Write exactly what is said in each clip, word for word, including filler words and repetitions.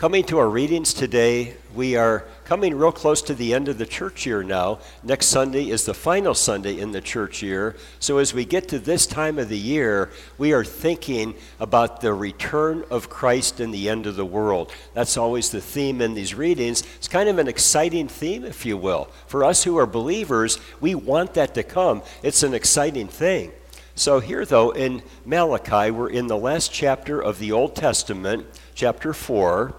Coming to our readings today, we are coming real close to the end of the church year now. Next Sunday is the final Sunday in the church year. So as we get to this time of the year, we are thinking about the return of Christ and the end of the world. That's always the theme in these readings. It's kind of an exciting theme, if you will. For us who are believers, we want that to come. It's an exciting thing. So here, though, in Malachi, we're in the last chapter of the Old Testament, chapter four.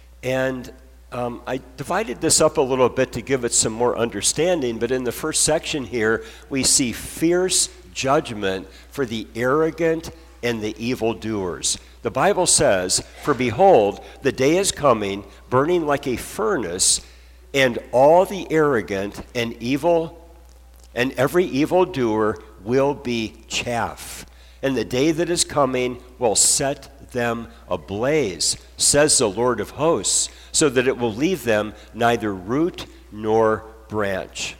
And um, I divided this up a little bit to give it some more understanding, but in the first section here, we see fierce judgment for the arrogant and the evildoers. The Bible says, "For behold, the day is coming, burning like a furnace, and all the arrogant and evil, and every evildoer will be chaff. And the day that is coming will set them ablaze, says the Lord of hosts, so that it will leave them neither root nor branch."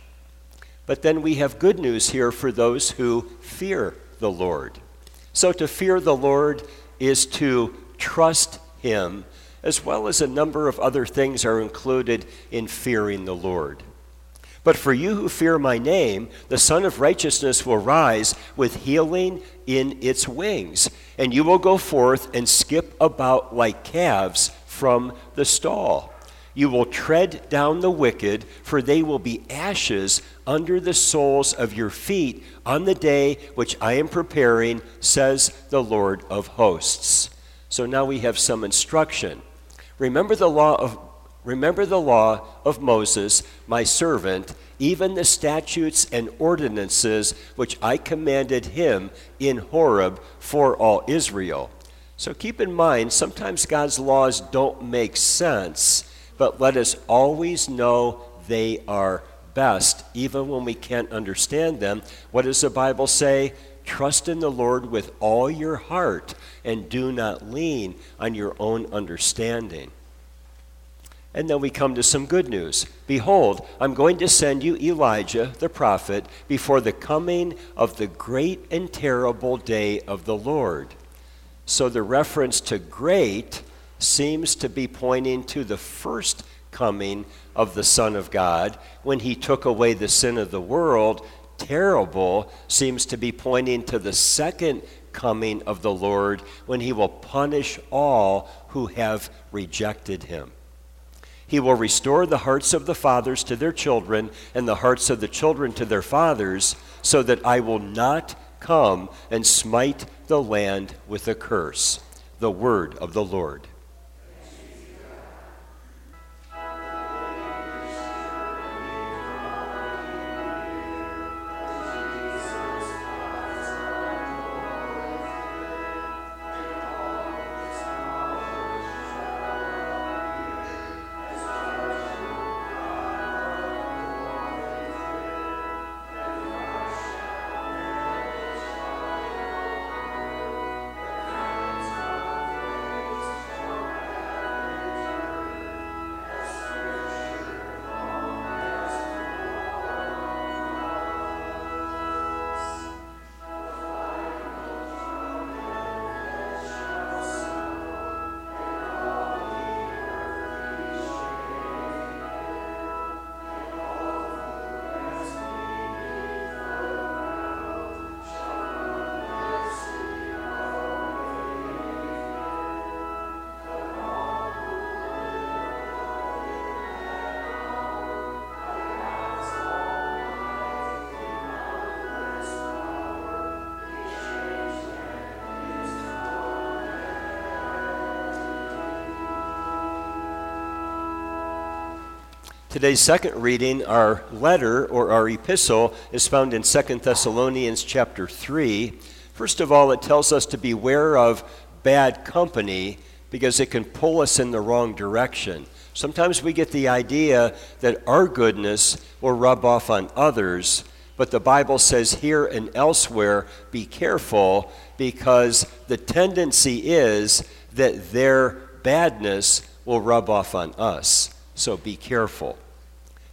But then we have good news here for those who fear the Lord. So to fear the Lord is to trust Him, as well as a number of other things are included in fearing the Lord. "But for you who fear my name, the Son of Righteousness will rise with healing in its wings, and you will go forth and skip about like calves from the stall. You will tread down the wicked, for they will be ashes under the soles of your feet on the day which I am preparing, says the Lord of hosts." So now we have some instruction. Remember the law of Remember the law of Moses, my servant, even the statutes and ordinances which I commanded him in Horeb for all Israel. So keep in mind, sometimes God's laws don't make sense, but let us always know they are best, even when we can't understand them. What does the Bible say? Trust in the Lord with all your heart, and do not lean on your own understanding. And then we come to some good news. "Behold, I'm going to send you Elijah, the prophet, before the coming of the great and terrible day of the Lord." So the reference to great seems to be pointing to the first coming of the Son of God when he took away the sin of the world. Terrible seems to be pointing to the second coming of the Lord when he will punish all who have rejected him. "He will restore the hearts of the fathers to their children, and the hearts of the children to their fathers, so that I will not come and smite the land with a curse." The word of the Lord. Today's second reading, our letter or our epistle, is found in Second Thessalonians chapter three. First of all, it tells us to beware of bad company because it can pull us in the wrong direction. Sometimes we get the idea that our goodness will rub off on others, but the Bible says here and elsewhere, be careful, because the tendency is that their badness will rub off on us. So be careful.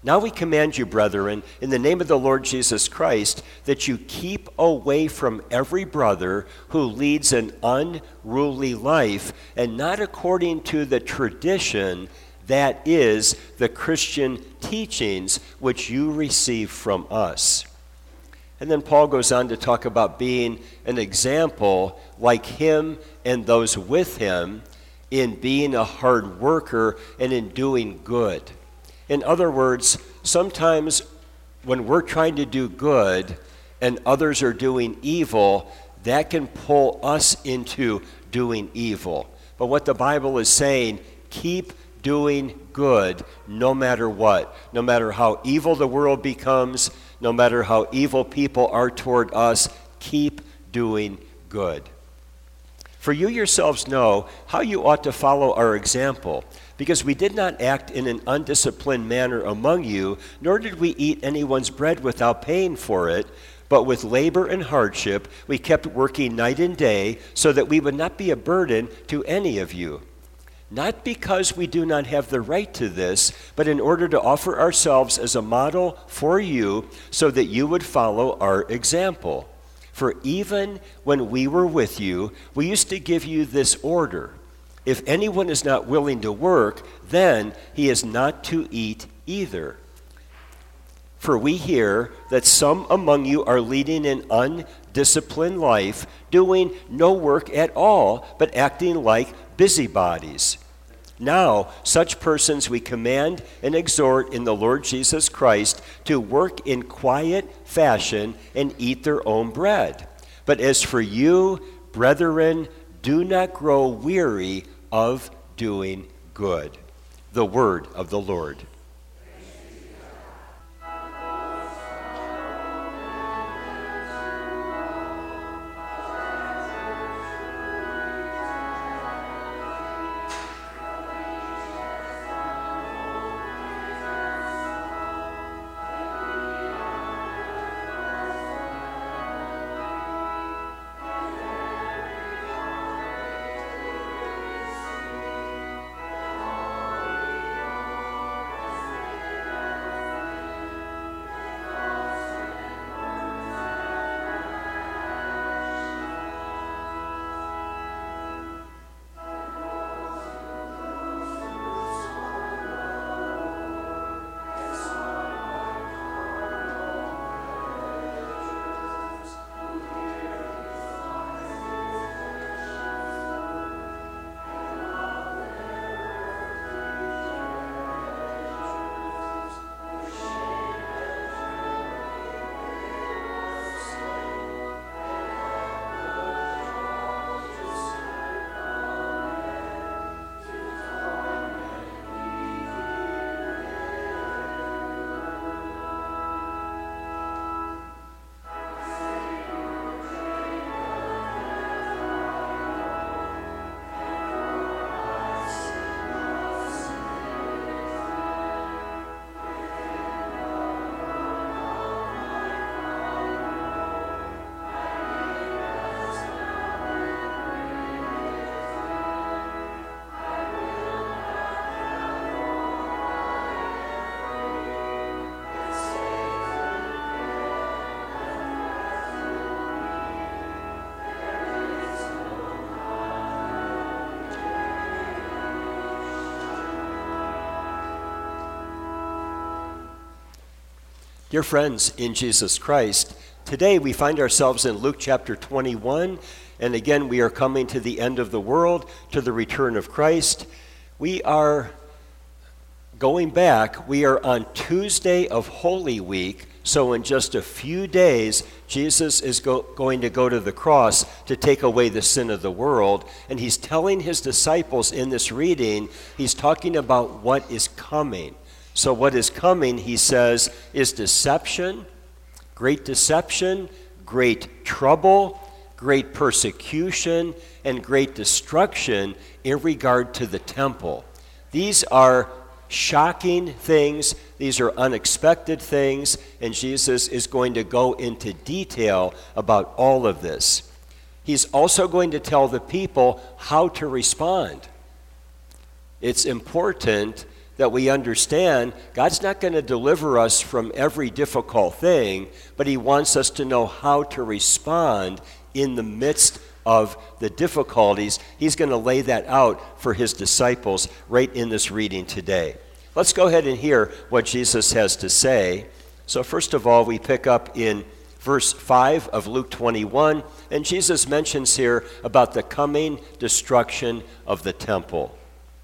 Now we command you, brethren, in the name of the Lord Jesus Christ, that you keep away from every brother who leads an unruly life, and not according to the tradition, that is, the Christian teachings which you receive from us. And then Paul goes on to talk about being an example like him and those with him in being a hard worker and in doing good. In other words, sometimes when we're trying to do good and others are doing evil, that can pull us into doing evil. But what the Bible is saying, keep doing good no matter what. No matter how evil the world becomes, no matter how evil people are toward us, keep doing good. For you yourselves know how you ought to follow our example, because we did not act in an undisciplined manner among you, nor did we eat anyone's bread without paying for it, but with labor and hardship we kept working night and day, so that we would not be a burden to any of you. Not because we do not have the right to this, but in order to offer ourselves as a model for you, so that you would follow our example. For even when we were with you, we used to give you this order: if anyone is not willing to work, then he is not to eat either. For we hear that some among you are leading an undisciplined life, doing no work at all, but acting like busybodies. Now, such persons we command and exhort in the Lord Jesus Christ to work in quiet fashion and eat their own bread. But as for you, brethren, do not grow weary of doing good. The word of the Lord. Dear friends in Jesus Christ, today we find ourselves in Luke chapter twenty-one, and again we are coming to the end of the world, to the return of Christ. We are going back, we are on Tuesday of Holy Week, so in just a few days, Jesus is go- going to go to the cross to take away the sin of the world, and he's telling his disciples in this reading, he's talking about what is coming. So what is coming, he says, is deception, great deception, great trouble, great persecution, and great destruction in regard to the temple. These are shocking things. These are unexpected things, and Jesus is going to go into detail about all of this. He's also going to tell the people how to respond. It's important that we understand God's not going to deliver us from every difficult thing, but he wants us to know how to respond in the midst of the difficulties. He's going to lay that out for his disciples right in this reading today. Let's go ahead and hear what Jesus has to say. So first of all, we pick up in verse five of Luke twenty-one, and Jesus mentions here about the coming destruction of the temple.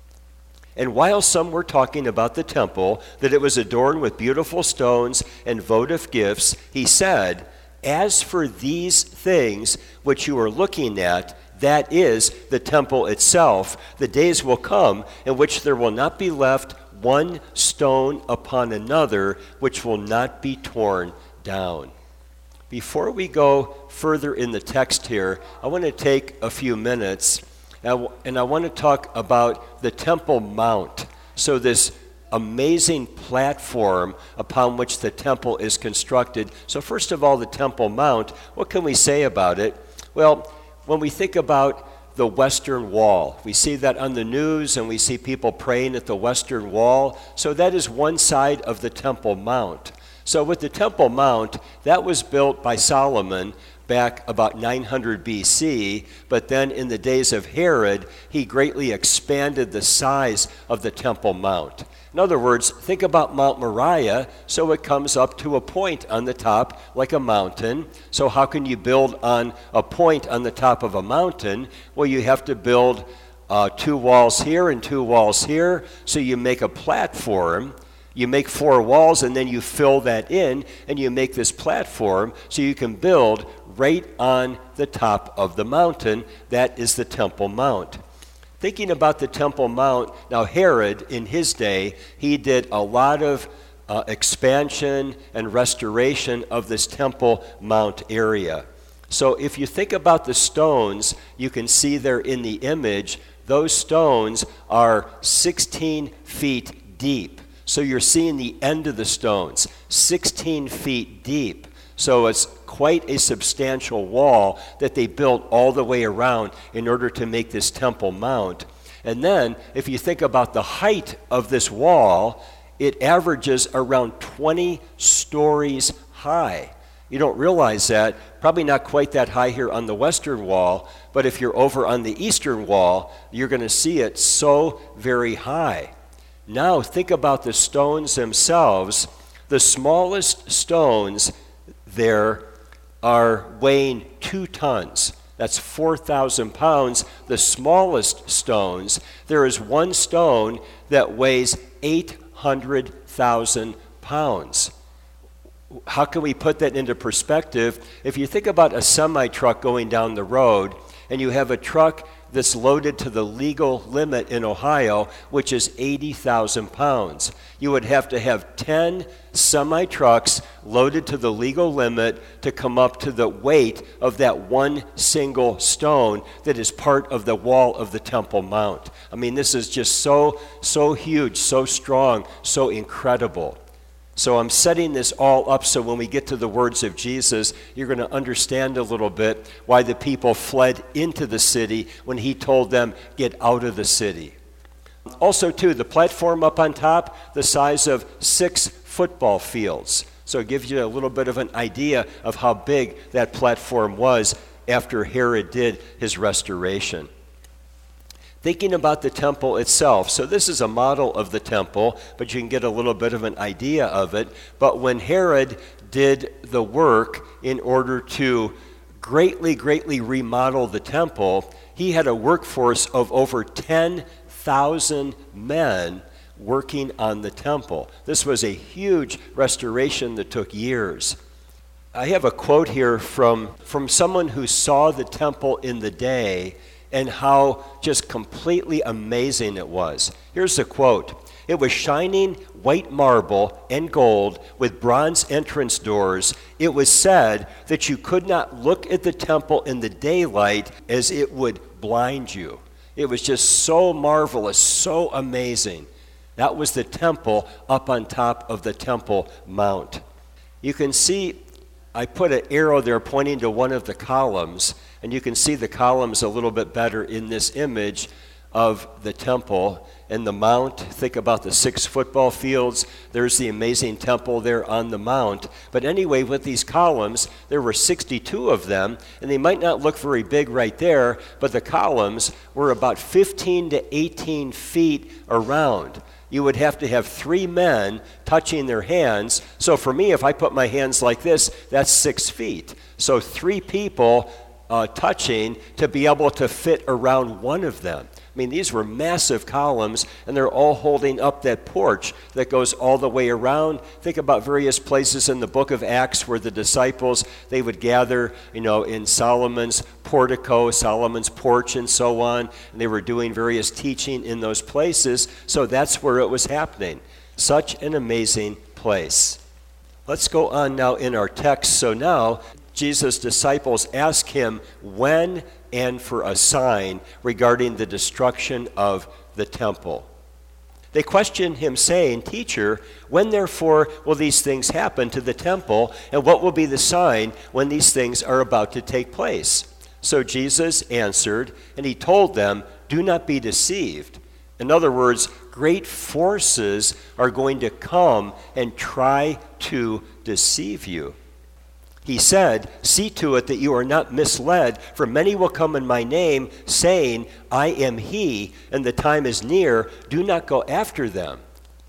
And while some were talking about the temple, that it was adorned with beautiful stones and votive gifts, he said, "As for these things which you are looking at, that is the temple itself, the days will come in which there will not be left one stone upon another, which will not be torn down." Before we go further in the text here, I want to take a few minutes and I want to talk about the Temple Mount. So this amazing platform upon which the temple is constructed. So first of all, the Temple Mount, what can we say about it? Well, when we think about the Western Wall, we see that on the news and we see people praying at the Western Wall. So that is one side of the Temple Mount. So with the Temple Mount, that was built by Solomon back about nine hundred B C, but then in the days of Herod, he greatly expanded the size of the Temple Mount. In other words, think about Mount Moriah, so it comes up to a point on the top like a mountain. So how can you build on a point on the top of a mountain? Well, you have to build uh, two walls here and two walls here, so you make a platform. You make four walls and then you fill that in and you make this platform so you can build right on the top of the mountain. That is the Temple Mount. Thinking about the Temple Mount, now Herod in his day, he did a lot of uh, expansion and restoration of this Temple Mount area. So if you think about the stones, you can see there in the image, those stones are sixteen feet deep. So you're seeing the end of the stones, sixteen feet deep. So it's quite a substantial wall that they built all the way around in order to make this Temple Mount. And then if you think about the height of this wall, it averages around twenty stories high. You don't realize that, probably not quite that high here on the Western Wall, but if you're over on the Eastern Wall, you're going to see it so very high. Now think about the stones themselves. The smallest stones there are weighing two tons. That's four thousand pounds. The smallest stones, there is one stone that weighs eight hundred thousand pounds. How can we put that into perspective? If you think about a semi-truck going down the road, and you have a truck that's loaded to the legal limit in Ohio, which is eighty thousand pounds. You would have to have ten semi-trucks loaded to the legal limit to come up to the weight of that one single stone that is part of the wall of the Temple Mount. I mean, this is just so, so huge, so strong, so incredible. So I'm setting this all up so when we get to the words of Jesus, you're going to understand a little bit why the people fled into the city when he told them, get out of the city. Also, too, the platform up on top, the size of six football fields. So it gives you a little bit of an idea of how big that platform was after Herod did his restoration. Thinking about the temple itself, so this is a model of the temple, but you can get a little bit of an idea of it. But when Herod did the work in order to greatly, greatly remodel the temple, he had a workforce of over ten thousand men working on the temple. This was a huge restoration that took years. I have a quote here from, from someone who saw the temple in the day and how just completely amazing it was. Here's the quote. It was shining white marble and gold with bronze entrance doors. It was said that you could not look at the temple in the daylight as it would blind you. It was just so marvelous, so amazing. That was the temple up on top of the Temple Mount. You can see, I put an arrow there pointing to one of the columns, and you can see the columns a little bit better in this image. of the temple and the mount. Think about the six football fields. There's the amazing temple there on the mount. But anyway, with these columns, there were sixty-two of them, and they might not look very big right there, but the columns were about fifteen to eighteen feet around. You would have to have three men touching their hands. So for me, if I put my hands like this, that's six feet. So three people uh, touching to be able to fit around one of them. I mean, these were massive columns, and they're all holding up that porch that goes all the way around. Think about various places in the book of Acts where the disciples, they would gather, you know, in Solomon's portico, Solomon's porch, and so on. And they were doing various teaching in those places. So that's where it was happening. Such an amazing place. Let's go on now in our text. So now, Jesus' disciples ask him when and for a sign regarding the destruction of the temple. They question him, saying, "Teacher, when therefore will these things happen to the temple, and what will be the sign when these things are about to take place?" So Jesus answered, and he told them, "Do not be deceived." In other words, great forces are going to come and try to deceive you. He said, "See to it that you are not misled, for many will come in my name, saying, 'I am he,' and the time is near. Do not go after them."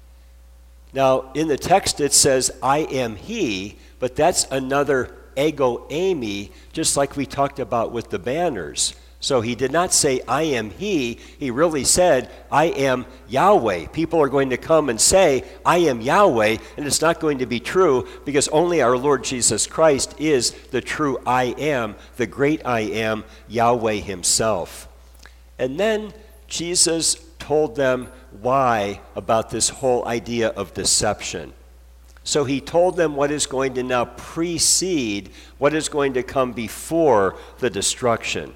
Now, in the text it says, "I am he," but that's another ego eimi, just like we talked about with the banners. So he did not say, "I am he." He really said, "I am Yahweh." People are going to come and say, "I am Yahweh," and it's not going to be true because only our Lord Jesus Christ is the true I am, the great I am, Yahweh himself. And then Jesus told them why about this whole idea of deception. So he told them what is going to now precede, what is going to come before the destruction.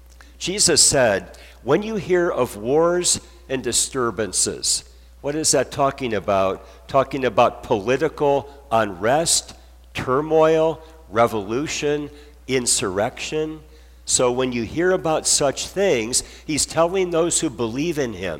Jesus said, "When you hear of wars and disturbances," what is that talking about? Talking about political unrest, turmoil, revolution, insurrection. So when you hear about such things, he's telling those who believe in him,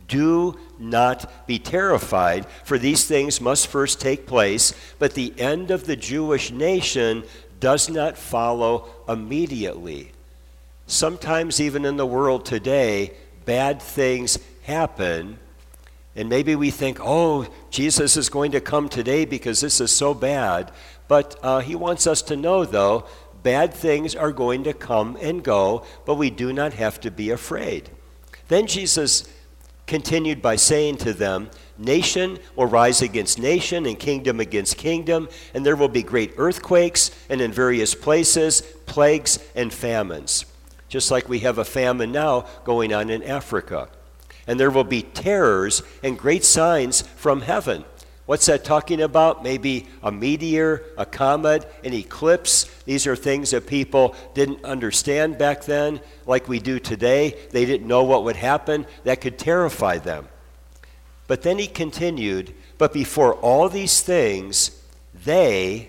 do not be terrified, for these things must first take place, but the end of the Jewish nation does not follow immediately. Sometimes even in the world today, bad things happen, and maybe we think, oh, Jesus is going to come today because this is so bad. But uh, he wants us to know, though, bad things are going to come and go, but we do not have to be afraid. Then Jesus continued by saying to them, "Nation will rise against nation and kingdom against kingdom, and there will be great earthquakes, and in various places, plagues and famines." Just like we have a famine now going on in Africa. And there will be terrors and great signs from heaven. What's that talking about? Maybe a meteor, a comet, an eclipse. These are things that people didn't understand back then like we do today. They didn't know what would happen. That could terrify them. But then he continued, "But before all these things, they,"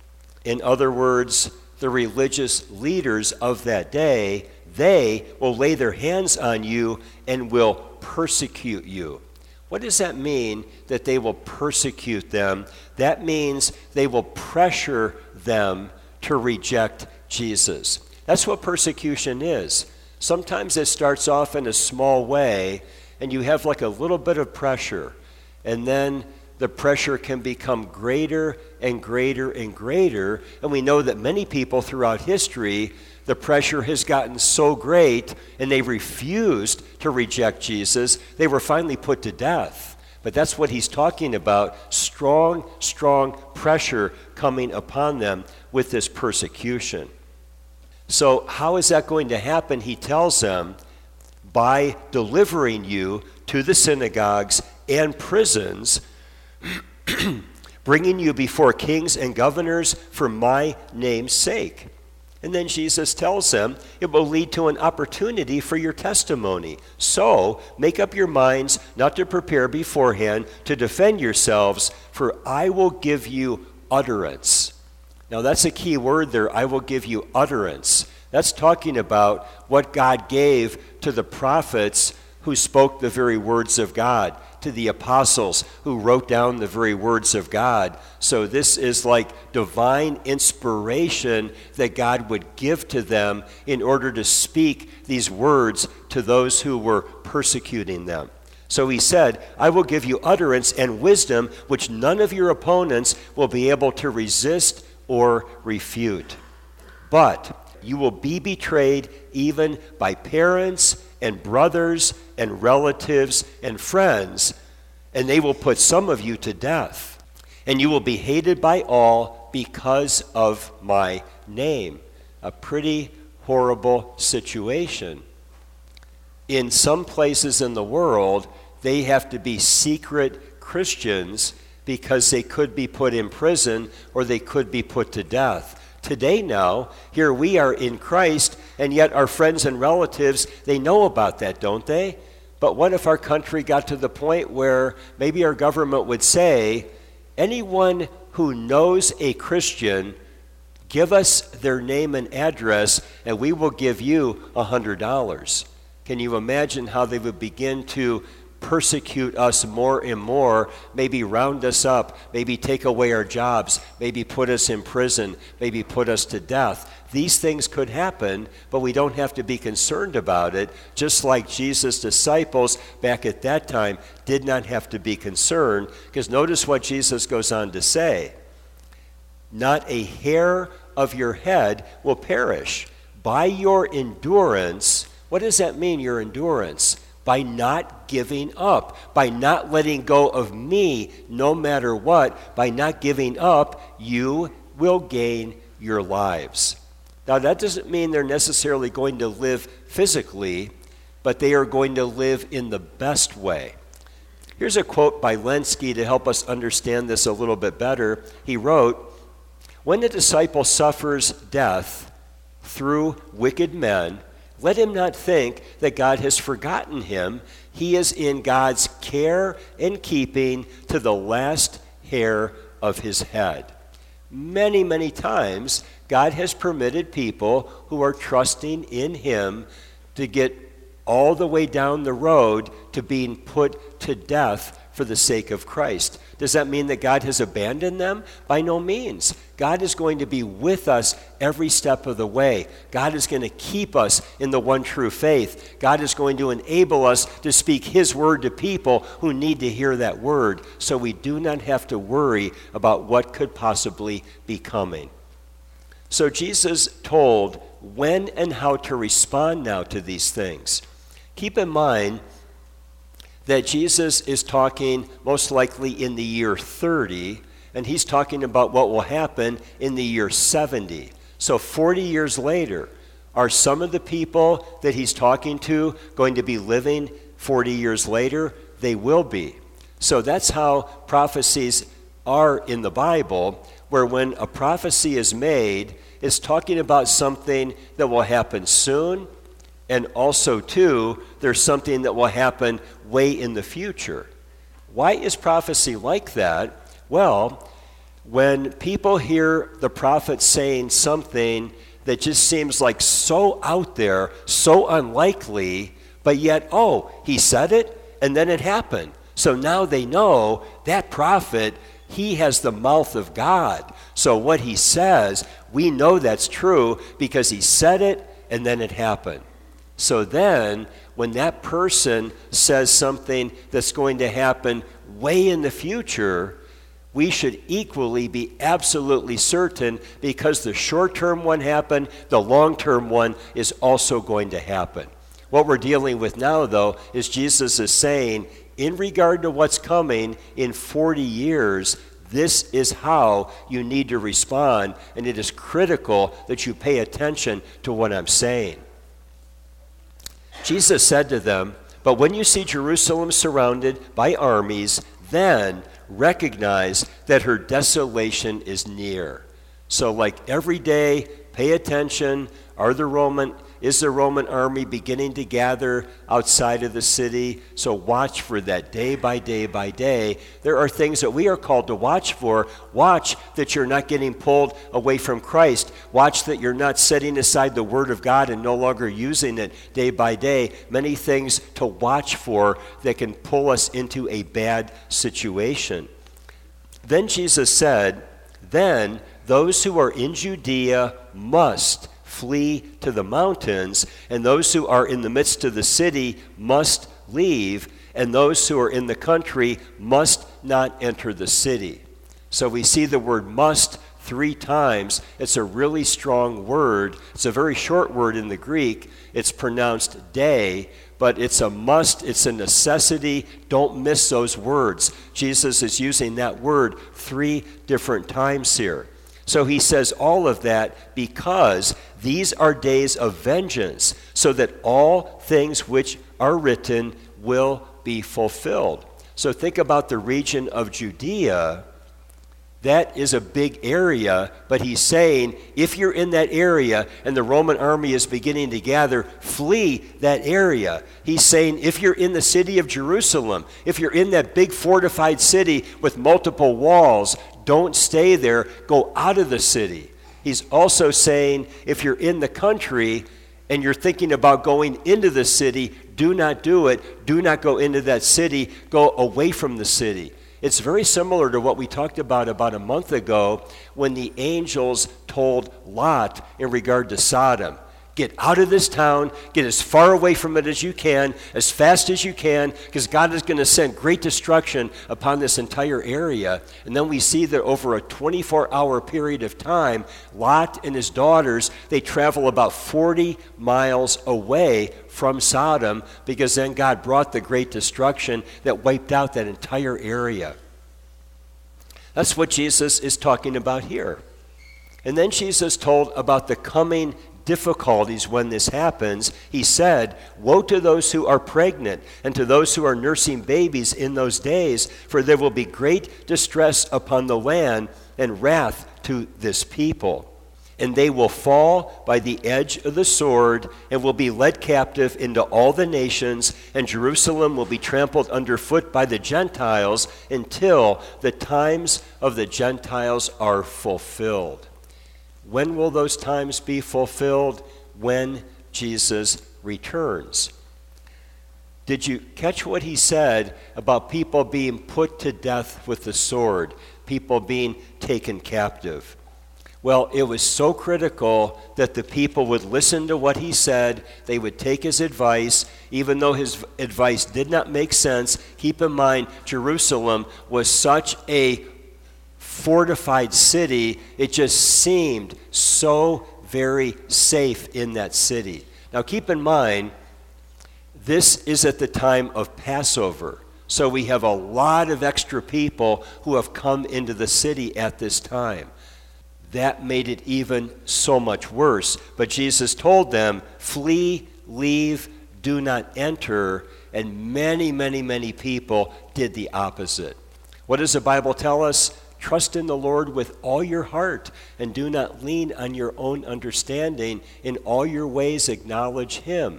in other words, the religious leaders of that day, "they will lay their hands on you and will persecute you." What does that mean, that they will persecute them? That means they will pressure them to reject Jesus. That's what persecution is. Sometimes it starts off in a small way, and you have like a little bit of pressure, and then the pressure can become greater and greater and greater. And we know that many people throughout history, the pressure has gotten so great and they refused to reject Jesus, they were finally put to death. But that's what he's talking about, strong, strong pressure coming upon them with this persecution. So how is that going to happen? He tells them, by delivering you to the synagogues and prisons, bringing you before kings and governors for my name's sake. And then Jesus tells them it will lead to an opportunity for your testimony. So make up your minds not to prepare beforehand to defend yourselves, for I will give you utterance. Now that's a key word there, I will give you utterance. That's talking about what God gave to the prophets who spoke the very words of God, to the apostles who wrote down the very words of God. So this is like divine inspiration that God would give to them in order to speak these words to those who were persecuting them. So he said, I will give you utterance and wisdom which none of your opponents will be able to resist or refute. But you will be betrayed even by parents and brothers and relatives and friends, and they will put some of you to death. And you will be hated by all because of my name. A pretty horrible situation. In some places in the world, they have to be secret Christians because they could be put in prison or they could be put to death. Today now, here we are in Christ, and yet our friends and relatives, they know about that, don't they? But what if our country got to the point where maybe our government would say, anyone who knows a Christian, give us their name and address, and we will give you one hundred dollars. Can you imagine how they would begin to persecute us more and more, maybe round us up, maybe take away our jobs, maybe put us in prison, maybe put us to death? These things could happen, but we don't have to be concerned about it, just like Jesus' disciples back at that time did not have to be concerned, because notice what Jesus goes on to say. Not a hair of your head will perish. By your endurance, what does that mean, your endurance? By not giving up, by not letting go of me no matter what, by not giving up, you will gain your lives. Now, that doesn't mean they're necessarily going to live physically, but they are going to live in the best way. Here's a quote by Lenski to help us understand this a little bit better. He wrote, when the disciple suffers death through wicked men, let him not think that God has forgotten him. He is in God's care and keeping to the last hair of his head. Many, many times, God has permitted people who are trusting in him to get all the way down the road to being put to death for the sake of Christ. Does that mean that God has abandoned them? By no means. God is going to be with us every step of the way. God is going to keep us in the one true faith. God is going to enable us to speak his word to people who need to hear that word, so we do not have to worry about what could possibly be coming. So Jesus told when and how to respond now to these things. Keep in mind that Jesus is talking most likely in the year thirty, and he's talking about what will happen in the year seventy. So forty years later, are some of the people that he's talking to going to be living forty years later? They will be. So that's how prophecies are in the Bible, where when a prophecy is made, it's talking about something that will happen soon, and also, too, there's something that will happen way in the future. Why is prophecy like that? Well, when people hear the prophet saying something that just seems like so out there, so unlikely, but yet, oh, he said it, and then it happened. So now they know that prophet, he has the mouth of God. So what he says, we know that's true because he said it, and then it happened. So then, when that person says something that's going to happen way in the future, we should equally be absolutely certain, because the short-term one happened, the long-term one is also going to happen. What we're dealing with now, though, is Jesus is saying, in regard to what's coming in forty years, this is how you need to respond, and it is critical that you pay attention to what I'm saying. Jesus said to them, but when you see Jerusalem surrounded by armies, then recognize that her desolation is near. So like every day, pay attention. Are the Roman Is the Roman army beginning to gather outside of the city? So watch for that day by day by day. There are things that we are called to watch for. Watch that you're not getting pulled away from Christ. Watch that you're not setting aside the Word of God and no longer using it day by day. Many things to watch for that can pull us into a bad situation. Then Jesus said, then those who are in Judea must flee to the mountains, and those who are in the midst of the city must leave, and those who are in the country must not enter the city. So we see the word must three times. It's a really strong word. It's a very short word in the Greek. It's pronounced day, but it's a must, it's a necessity. Don't miss those words. Jesus is using that word three different times here. So he says all of that because these are days of vengeance, so that all things which are written will be fulfilled. So think about the region of Judea. That is a big area, but he's saying if you're in that area and the Roman army is beginning to gather, flee that area. He's saying if you're in the city of Jerusalem, if you're in that big fortified city with multiple walls, don't stay there, go out of the city. He's also saying if you're in the country and you're thinking about going into the city, do not do it. Do not go into that city. Go away from the city. It's very similar to what we talked about about a month ago when the angels told Lot in regard to Sodom. Get out of this town, get as far away from it as you can, as fast as you can, because God is going to send great destruction upon this entire area. And then we see that over a twenty-four hour period of time, Lot and his daughters, they travel about forty miles away from Sodom, because then God brought the great destruction that wiped out that entire area. That's what Jesus is talking about here. And then Jesus told about the coming difficulties when this happens. He said, woe to those who are pregnant and to those who are nursing babies in those days, for there will be great distress upon the land and wrath to this people. And they will fall by the edge of the sword and will be led captive into all the nations, and Jerusalem will be trampled underfoot by the Gentiles until the times of the Gentiles are fulfilled. When will those times be fulfilled? When Jesus returns. Did you catch what he said about people being put to death with the sword, people being taken captive? Well, it was so critical that the people would listen to what he said. They would take his advice, even though his advice did not make sense. Keep in mind, Jerusalem was such a fortified city, it just seemed so very safe in that city. Now keep in mind, this is at the time of Passover. So we have a lot of extra people who have come into the city at this time. That made it even so much worse. But Jesus told them, flee, leave, do not enter. And many, many, many people did the opposite. What does the Bible tell us? Trust in the Lord with all your heart, and do not lean on your own understanding. In all your ways acknowledge him.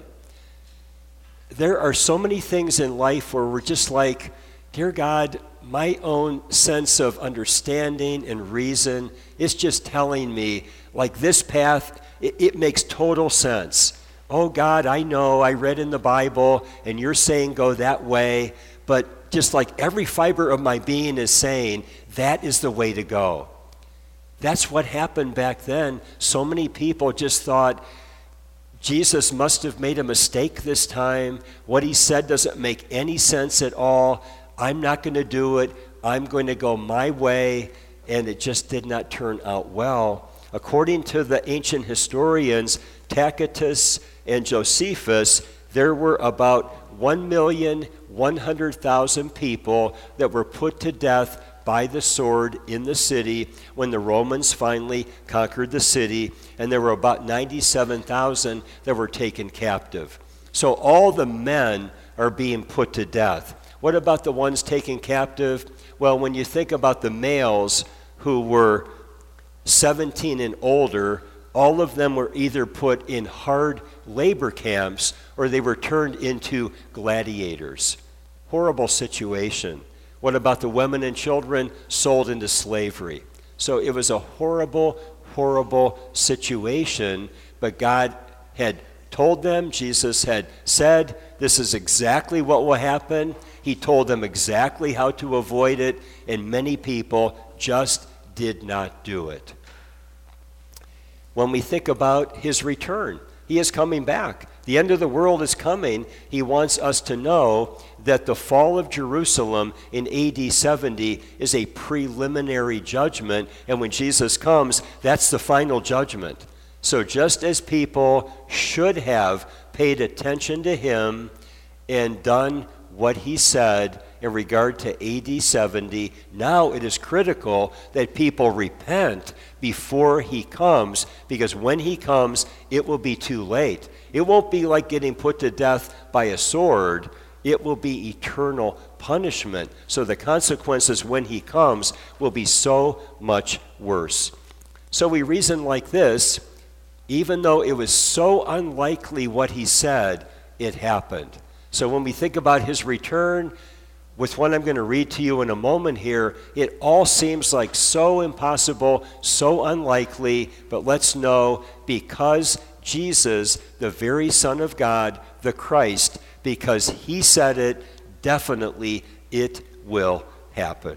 There are so many things in life where we're just like, dear God, my own sense of understanding and reason is just telling me, like this path, it, it makes total sense. Oh God, I know, I read in the Bible, and you're saying go that way, but just like every fiber of my being is saying, that is the way to go. That's what happened back then. So many people just thought, Jesus must have made a mistake this time. What he said doesn't make any sense at all. I'm not going to do it. I'm going to go my way. And it just did not turn out well. According to the ancient historians, Tacitus and Josephus, there were about one million one hundred thousand people that were put to death by the sword in the city when the Romans finally conquered the city, and there were about ninety-seven thousand that were taken captive. So all the men are being put to death. What about the ones taken captive? Well, when you think about the males who were seventeen and older, all of them were either put in hard labor camps or they were turned into gladiators. Horrible situation. What about the women and children sold into slavery? So it was a horrible, horrible situation, but God had told them, Jesus had said, this is exactly what will happen. He told them exactly how to avoid it, and many people just did not do it. When we think about his return, he is coming back. The end of the world is coming. He wants us to know that the fall of Jerusalem in A D seventy is a preliminary judgment, and when Jesus comes, that's the final judgment. So just as people should have paid attention to him and done what he said in regard to A D seventy, now it is critical that people repent before he comes, because when he comes, it will be too late. It won't be like getting put to death by a sword. It will be eternal punishment. So the consequences when he comes will be so much worse. So we reason like this: even though it was so unlikely what he said, it happened. So when we think about his return, with what I'm going to read to you in a moment here, it all seems like so impossible, so unlikely, but let's know, because Jesus, the very Son of God, the Christ, because he said it, definitely it will happen.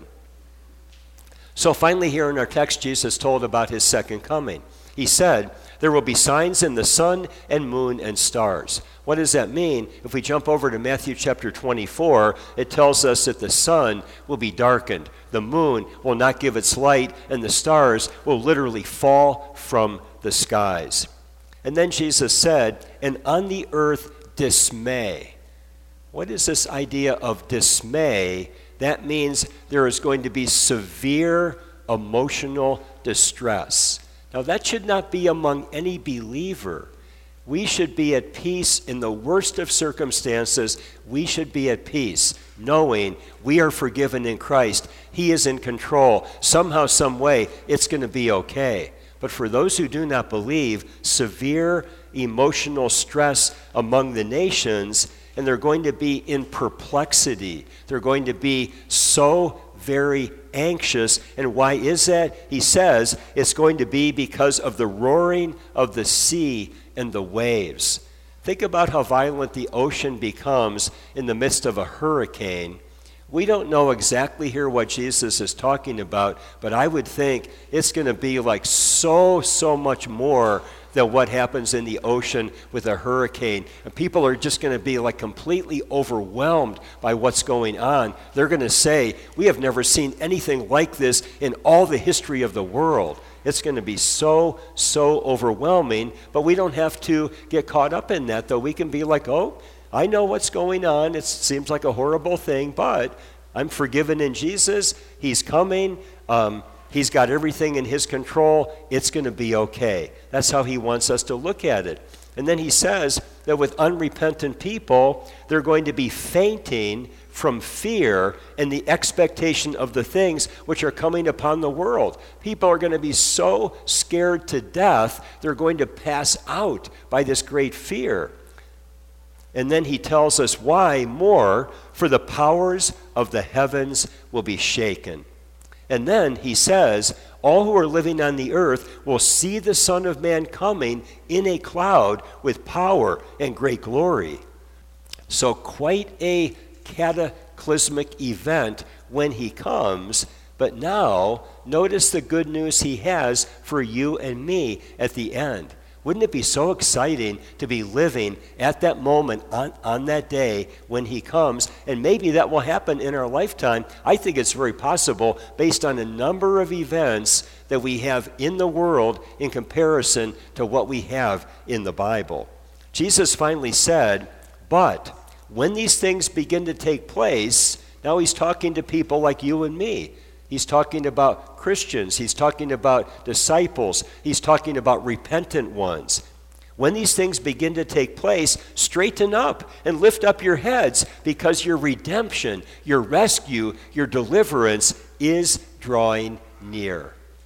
So finally here in our text, Jesus told about his second coming. He said, there will be signs in the sun and moon and stars. What does that mean? If we jump over to Matthew chapter twenty-four, it tells us that the sun will be darkened, the moon will not give its light, and the stars will literally fall from the skies. And then Jesus said, and on the earth dismay. What is this idea of dismay? That means there is going to be severe emotional distress. Now, that should not be among any believer. We should be at peace in the worst of circumstances. We should be at peace, knowing we are forgiven in Christ. He is in control. Somehow, some way, it's going to be okay. But for those who do not believe, severe emotional stress among the nations, and they're going to be in perplexity. They're going to be so very anxious. And why is that? He says it's going to be because of the roaring of the sea and the waves. Think about how violent the ocean becomes in the midst of a hurricane. We don't know exactly here what Jesus is talking about, but I would think it's going to be like so, so much more than what happens in the ocean with a hurricane. And people are just going to be like completely overwhelmed by what's going on. They're going to say, we have never seen anything like this in all the history of the world. It's going to be so, so overwhelming, but we don't have to get caught up in that, though. We can be like, oh, I know what's going on. It seems like a horrible thing, but I'm forgiven in Jesus. He's coming. Um, he's got everything in his control. It's going to be okay. That's how he wants us to look at it. And then he says that with unrepentant people, they're going to be fainting from fear and the expectation of the things which are coming upon the world. People are going to be so scared to death, they're going to pass out by this great fear. And then he tells us why more, for the powers of the heavens will be shaken. And then he says, all who are living on the earth will see the Son of Man coming in a cloud with power and great glory. So quite a cataclysmic event when he comes. But now, notice the good news he has for you and me at the end. Wouldn't it be so exciting to be living at that moment on, on that day when he comes? And maybe that will happen in our lifetime. I think it's very possible based on a number of events that we have in the world in comparison to what we have in the Bible. Jesus finally said, but when these things begin to take place, now he's talking to people like you and me. He's talking about Christians. He's talking about disciples. He's talking about repentant ones. When these things begin to take place, straighten up and lift up your heads, because your redemption, your rescue, your deliverance is drawing near.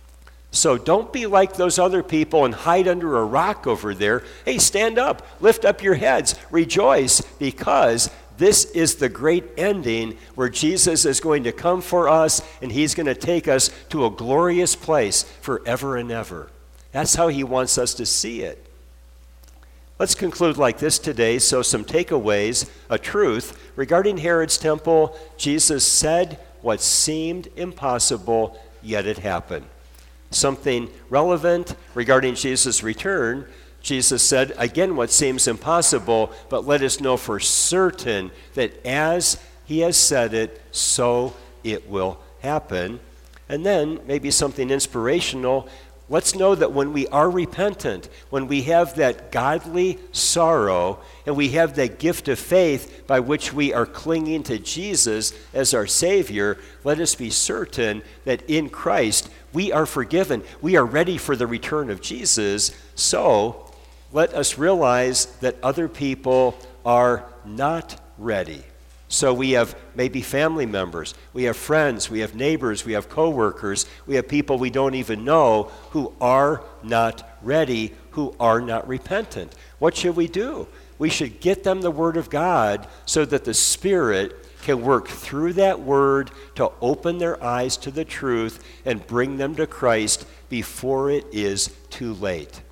So don't be like those other people and hide under a rock over there. Hey, stand up, lift up your heads, rejoice, because this is the great ending where Jesus is going to come for us, and he's going to take us to a glorious place forever and ever. That's how he wants us to see it. Let's conclude like this today. So some takeaways, a truth. Regarding Herod's temple, Jesus said what seemed impossible, yet it happened. Something relevant regarding Jesus' return, Jesus said, again, what seems impossible, but let us know for certain that as he has said it, so it will happen. And then maybe something inspirational. Let's know that when we are repentant, when we have that godly sorrow, and we have that gift of faith by which we are clinging to Jesus as our Savior, let us be certain that in Christ we are forgiven. We are ready for the return of Jesus. So let us realize that other people are not ready. So we have maybe family members, we have friends, we have neighbors, we have coworkers, we have people we don't even know who are not ready, who are not repentant. What should we do? We should get them the Word of God so that the Spirit can work through that Word to open their eyes to the truth and bring them to Christ before it is too late.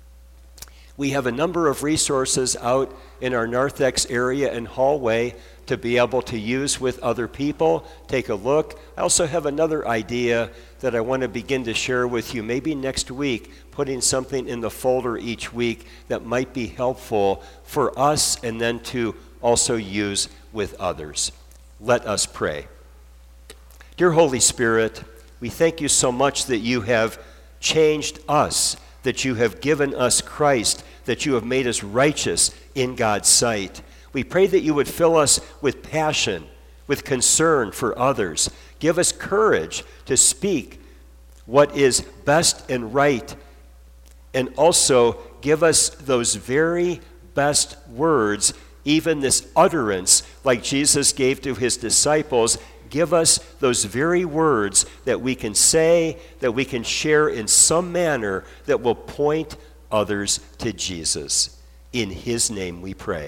We have a number of resources out in our narthex area and hallway to be able to use with other people. Take a look. I also have another idea that I want to begin to share with you, maybe next week, putting something in the folder each week that might be helpful for us and then to also use with others. Let us pray. Dear Holy Spirit, we thank you so much that you have changed us, that you have given us Christ, that you have made us righteous in God's sight. We pray that you would fill us with passion, with concern for others. Give us courage to speak what is best and right, and also give us those very best words, even this utterance like Jesus gave to his disciples. Give us those very words that we can say, that we can share in some manner that will point others to Jesus. In his name we pray.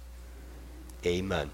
Amen.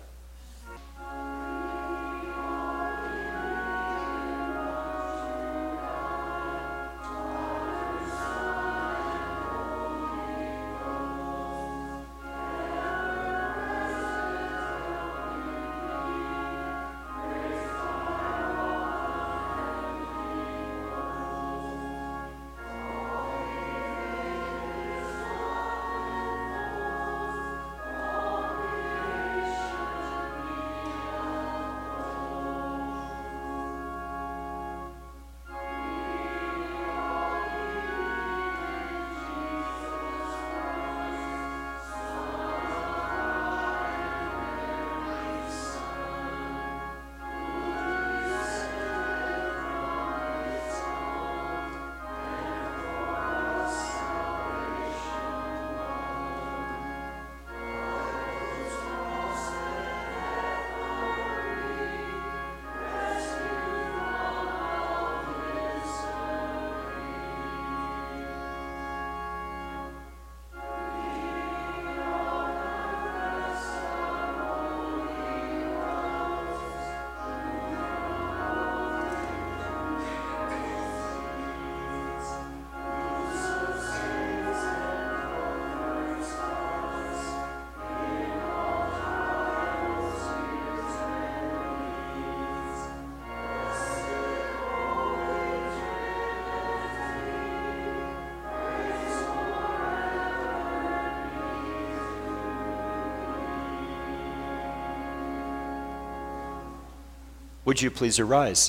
Would you please arise?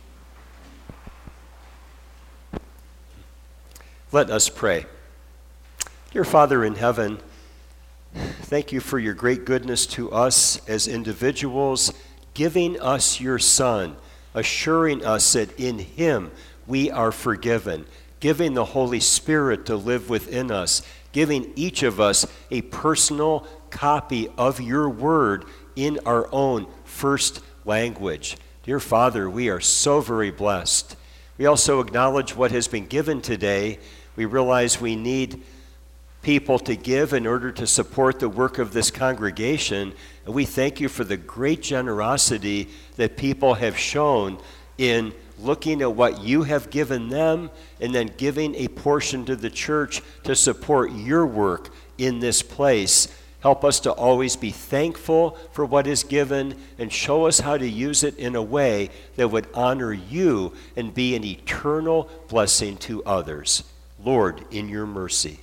Let us pray. Dear Father in heaven, thank you for your great goodness to us as individuals, giving us your Son, assuring us that in him we are forgiven, giving the Holy Spirit to live within us, giving each of us a personal copy of your word in our own first language. Dear Father, we are so very blessed. We also acknowledge what has been given today. We realize we need people to give in order to support the work of this congregation. And we thank you for the great generosity that people have shown in looking at what you have given them and then giving a portion to the church to support your work in this place. Help us to always be thankful for what is given and show us how to use it in a way that would honor you and be an eternal blessing to others. Lord, in your mercy.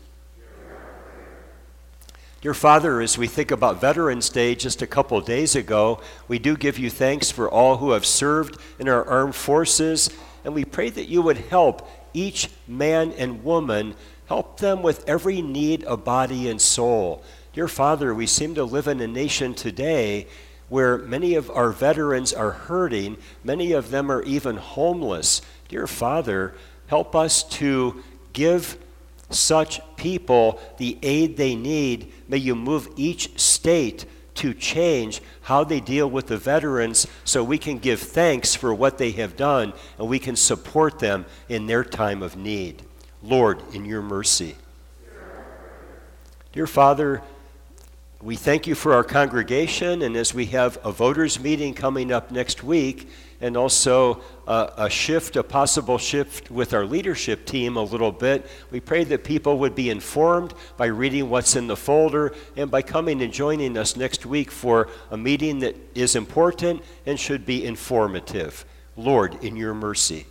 Dear Father, as we think about Veterans Day just a couple days ago, we do give you thanks for all who have served in our armed forces, and we pray that you would help each man and woman, help them with every need of body and soul. Dear Father, we seem to live in a nation today where many of our veterans are hurting, many of them are even homeless. Dear Father, help us to give such people the aid they need. May you move each state to change how they deal with the veterans so we can give thanks for what they have done and we can support them in their time of need. Lord, in your mercy. Dear Father, we thank you for our congregation, and as we have a voters meeting coming up next week, and also a, a shift, a possible shift with our leadership team a little bit, we pray that people would be informed by reading what's in the folder and by coming and joining us next week for a meeting that is important and should be informative. Lord, in your mercy.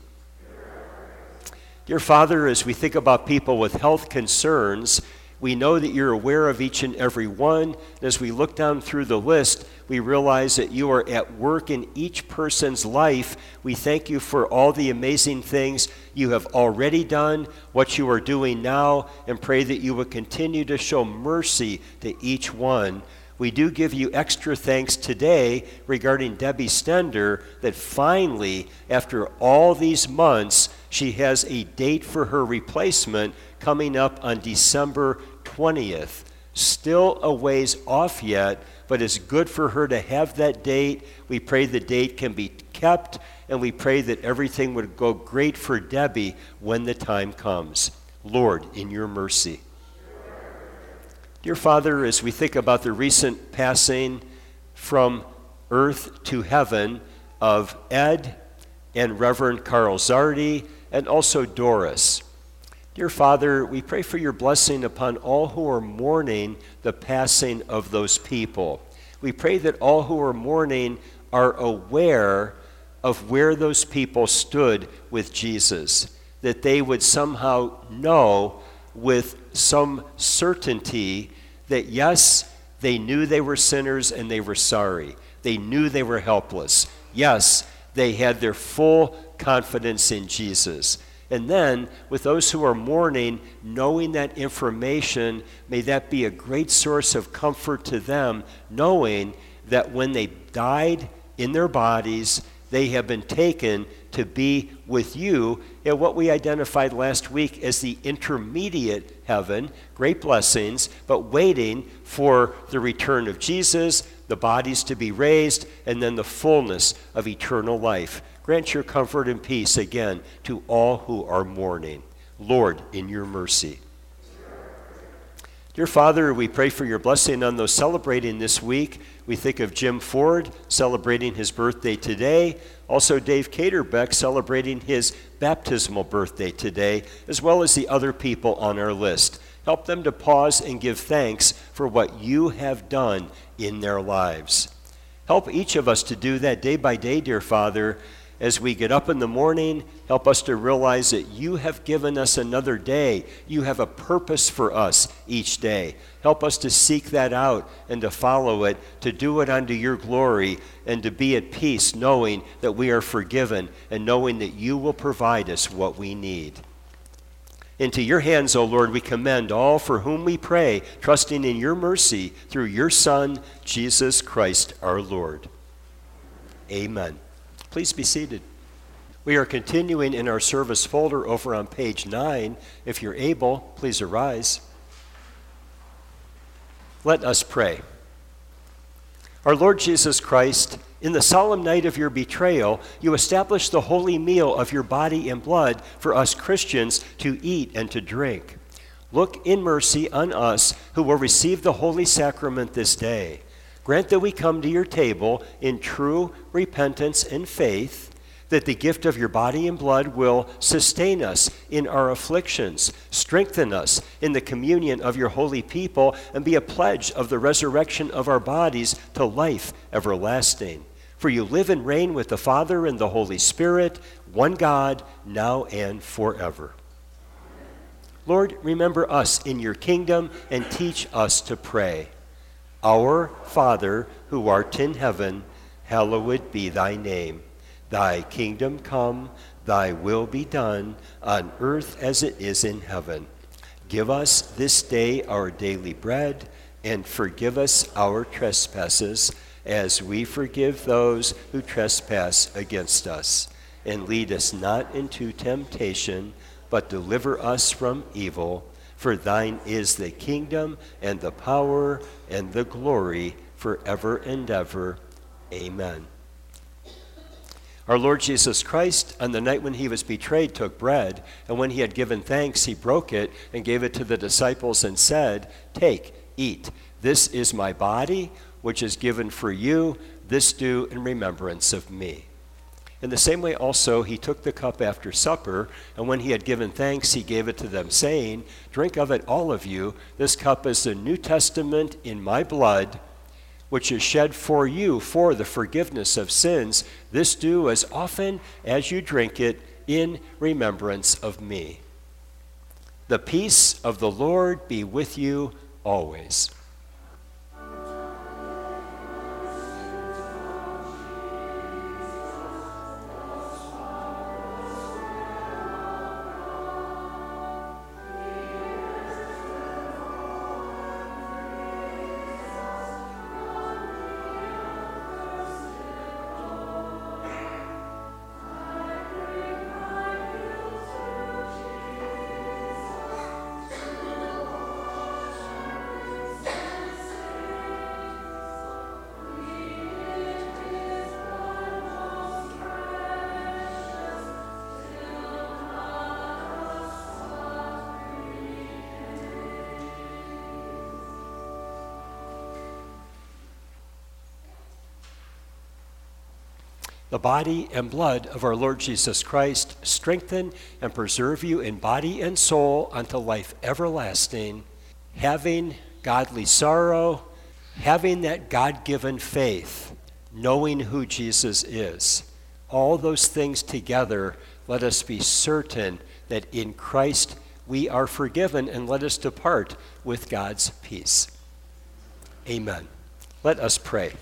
Dear Father, as we think about people with health concerns, we know that you're aware of each and every one. As we look down through the list, we realize that you are at work in each person's life. We thank you for all the amazing things you have already done, what you are doing now, and pray that you would continue to show mercy to each one. We do give you extra thanks today regarding Debbie Stender, that finally, after all these months, she has a date for her replacement coming up on December twentieth. Still a ways off yet, but it's good for her to have that date. We pray the date can be kept, and we pray that everything would go great for Debbie when the time comes. Lord, in your mercy. Dear Father, as we think about the recent passing from earth to heaven of Ed and Reverend Carl Zardi and also Doris, dear Father, we pray for your blessing upon all who are mourning the passing of those people. We pray that all who are mourning are aware of where those people stood with Jesus, that they would somehow know with some certainty that yes, they knew they were sinners and they were sorry. They knew they were helpless. Yes, they had their full confidence in Jesus. And then, with those who are mourning, knowing that information, may that be a great source of comfort to them, knowing that when they died in their bodies, they have been taken to be with you in what we identified last week as the intermediate heaven, great blessings, but waiting for the return of Jesus, the bodies to be raised, and then the fullness of eternal life. Grant your comfort and peace again to all who are mourning. Lord, in your mercy. Dear Father, we pray for your blessing on those celebrating this week. We think of Jim Ford celebrating his birthday today. Also Dave Caterbeck celebrating his baptismal birthday today, as well as the other people on our list. Help them to pause and give thanks for what you have done in their lives. Help each of us to do that day by day, dear Father. As we get up in the morning, help us to realize that you have given us another day. You have a purpose for us each day. Help us to seek that out and to follow it, to do it unto your glory, and to be at peace knowing that we are forgiven and knowing that you will provide us what we need. Into your hands, O Lord, we commend all for whom we pray, trusting in your mercy through your Son, Jesus Christ our Lord. Amen. Please be seated. We are continuing in our service folder over on page nine. If you're able, please arise. Let us pray. Our Lord Jesus Christ, in the solemn night of your betrayal, you established the holy meal of your body and blood for us Christians to eat and to drink. Look in mercy on us who will receive the holy sacrament this day. Grant that we come to your table in true repentance and faith, that the gift of your body and blood will sustain us in our afflictions, strengthen us in the communion of your holy people, and be a pledge of the resurrection of our bodies to life everlasting. For you live and reign with the Father and the Holy Spirit, one God, now and forever. Lord, remember us in your kingdom and teach us to pray. Our Father, who art in heaven, hallowed be thy name. Thy kingdom come, thy will be done, on earth as it is in heaven. Give us this day our daily bread, and forgive us our trespasses, as we forgive those who trespass against us. And lead us not into temptation, but deliver us from evil. For thine is the kingdom, and the power, and the glory, forever and ever. Amen. Our Lord Jesus Christ, on the night when he was betrayed, took bread, and when he had given thanks, he broke it and gave it to the disciples and said, "Take, eat. This is my body, which is given for you. This do in remembrance of me." In the same way also he took the cup after supper, and when he had given thanks, he gave it to them, saying, "Drink of it, all of you. This cup is the New Testament in my blood, which is shed for you for the forgiveness of sins. This do as often as you drink it in remembrance of me." The peace of the Lord be with you always. The body and blood of our Lord Jesus Christ strengthen and preserve you in body and soul unto life everlasting, having godly sorrow, having that God-given faith, knowing who Jesus is. All those things together, let us be certain that in Christ we are forgiven, and let us depart with God's peace. Amen. Let us pray.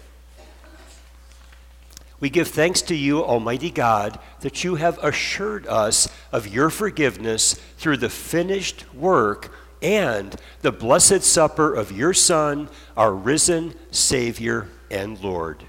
We give thanks to you, Almighty God, that you have assured us of your forgiveness through the finished work and the blessed supper of your Son, our risen Savior and Lord.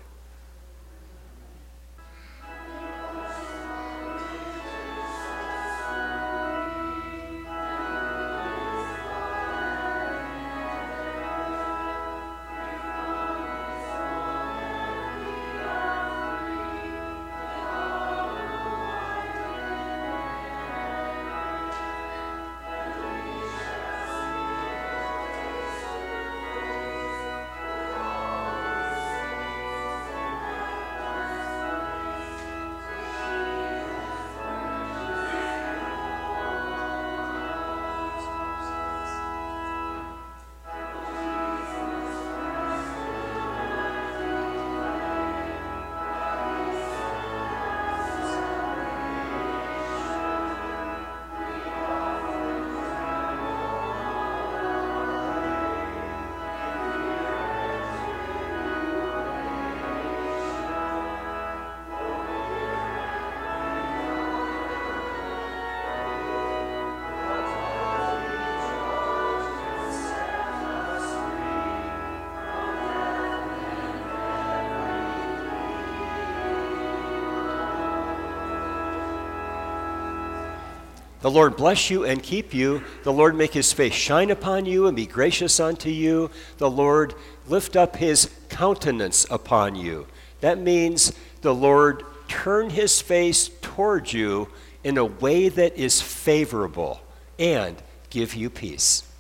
The Lord bless you and keep you. The Lord make his face shine upon you and be gracious unto you. The Lord lift up his countenance upon you. That means the Lord turn his face toward you in a way that is favorable and give you peace.